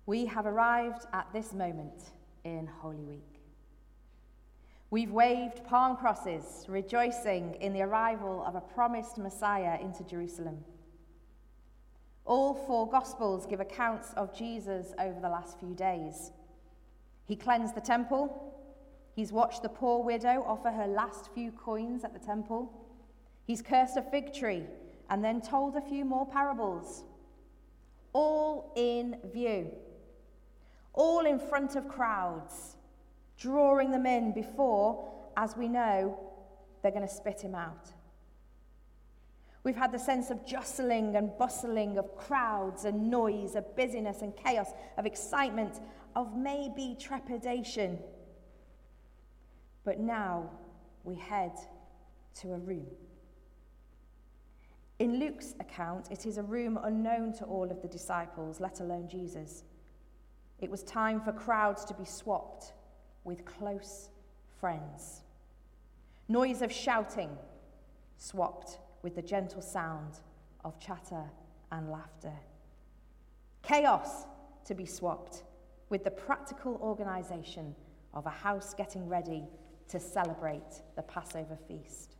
We have arrived at this moment in Holy Week. We've waved palm crosses, rejoicing in the arrival of a promised Messiah into Jerusalem. All four Gospels give accounts of Jesus over the last few days. He cleansed the temple. He's watched the poor widow offer her last few coins at the temple. He's cursed a fig tree and then told a few more parables. All in view. All in front of crowds, drawing them in before, as we know, they're going to spit him out. We've had the sense of jostling and bustling, of crowds and noise, of busyness and chaos, of excitement, of maybe trepidation. But now we head to a room. In Luke's account, it is a room unknown to all of the disciples, let alone Jesus. It was time for crowds to be swapped with close friends. Noise of shouting swapped with the gentle sound of chatter and laughter. Chaos to be swapped with the practical organisation of a house getting ready to celebrate the Passover feast.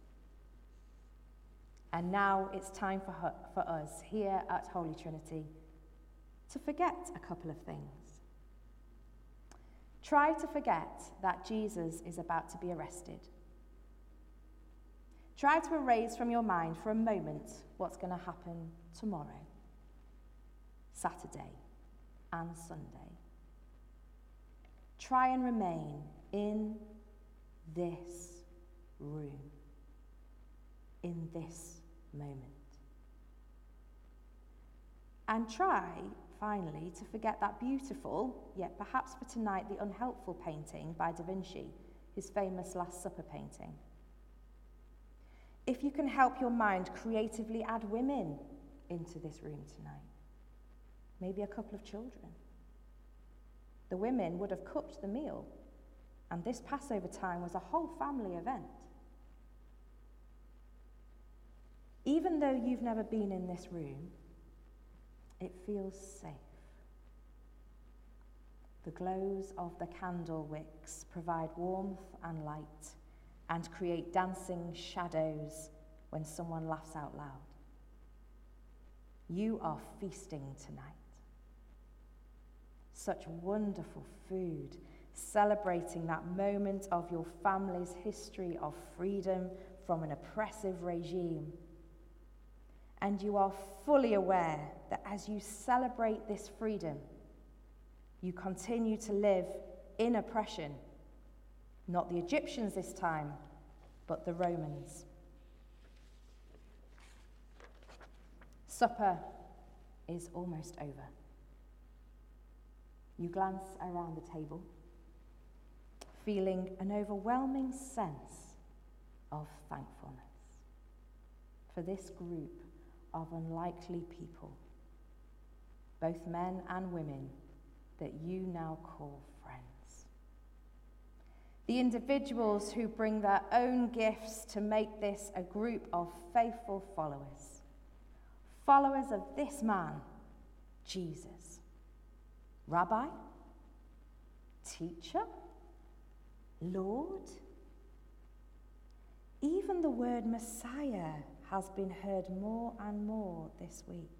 And now it's time for us here at Holy Trinity to forget a couple of things. Try to forget that Jesus is about to be arrested. Try to erase from your mind for a moment what's going to happen tomorrow, Saturday, and Sunday. Try and remain in this room, in this moment. And try, finally, to forget that beautiful, yet perhaps for tonight the unhelpful painting by Da Vinci, his famous Last Supper painting. If you can help your mind creatively add women into this room tonight, maybe a couple of children. The women would have cooked the meal, and this Passover time was a whole family event. Even though you've never been in this room, it feels safe. The glows of the candle wicks provide warmth and light and create dancing shadows when someone laughs out loud. You are feasting tonight. Such wonderful food, celebrating that moment of your family's history of freedom from an oppressive regime. And you are fully aware that as you celebrate this freedom, you continue to live in oppression. Not the Egyptians this time, but the Romans. Supper is almost over. You glance around the table, feeling an overwhelming sense of thankfulness for this group of unlikely people, both men and women, that you now call friends. The individuals who bring their own gifts to make this a group of faithful followers. Followers of this man, Jesus. Rabbi? Teacher? Lord? Even the word Messiah has been heard more and more this week.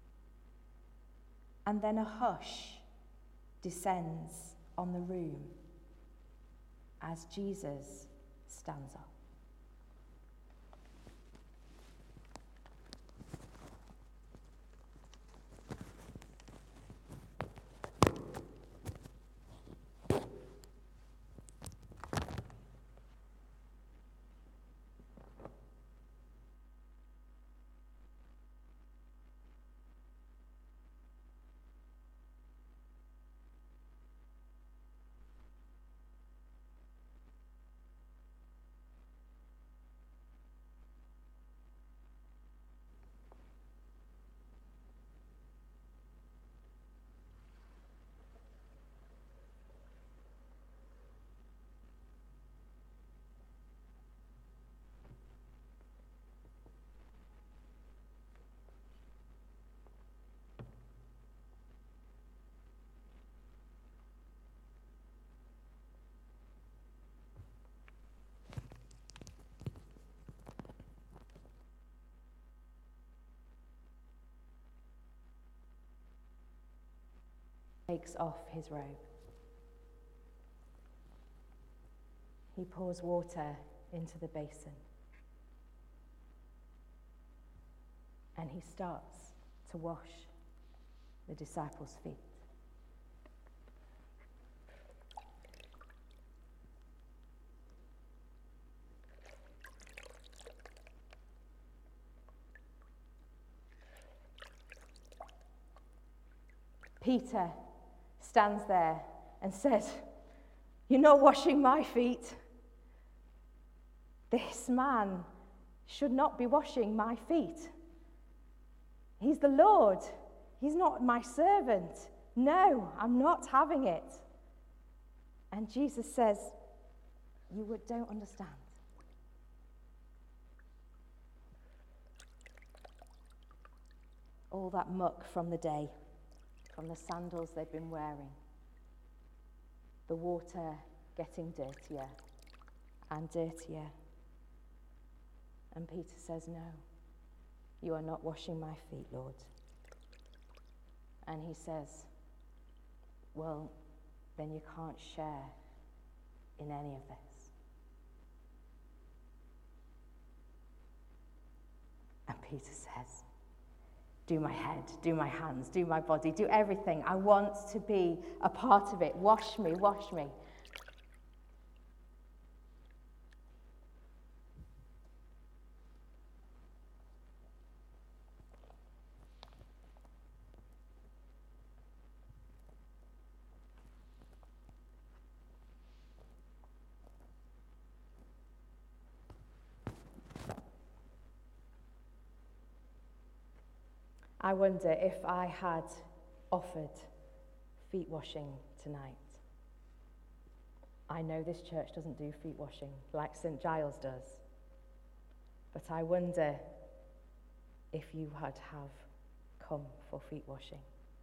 And then a hush descends on the room as Jesus stands up. Takes off his robe. He pours water into the basin. And he starts to wash the disciples' feet. Peter stands there and says, "You're not washing my feet. This man should not be washing my feet. He's the Lord. He's not my servant. No, I'm not having it." And Jesus says, "You don't understand." All that muck from the day, from the sandals they'd been wearing, the water getting dirtier and dirtier. And Peter says, "No, you are not washing my feet, Lord." And he says, "Well, then you can't share in any of this." And Peter says, "Do my head, do my hands, do my body, do everything. I want to be a part of it. Wash me, wash me." I wonder if I had offered feet washing tonight. I know this church doesn't do feet washing like St. Giles does, but I wonder if you had have come for feet washing.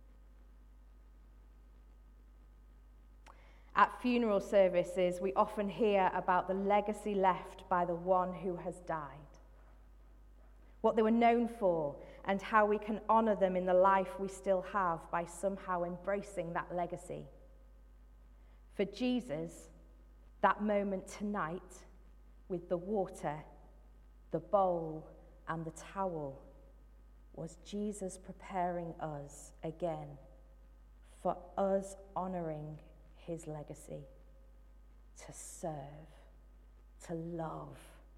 At funeral services, we often hear about the legacy left by the one who has died, what they were known for, and how we can honour them in the life we still have by somehow embracing that legacy. For Jesus, that moment tonight with the water, the bowl, and the towel was Jesus preparing us again for us honouring his legacy, to serve, to love.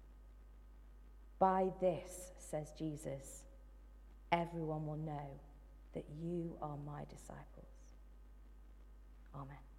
By this, says Jesus, everyone will know that you are my disciples. Amen.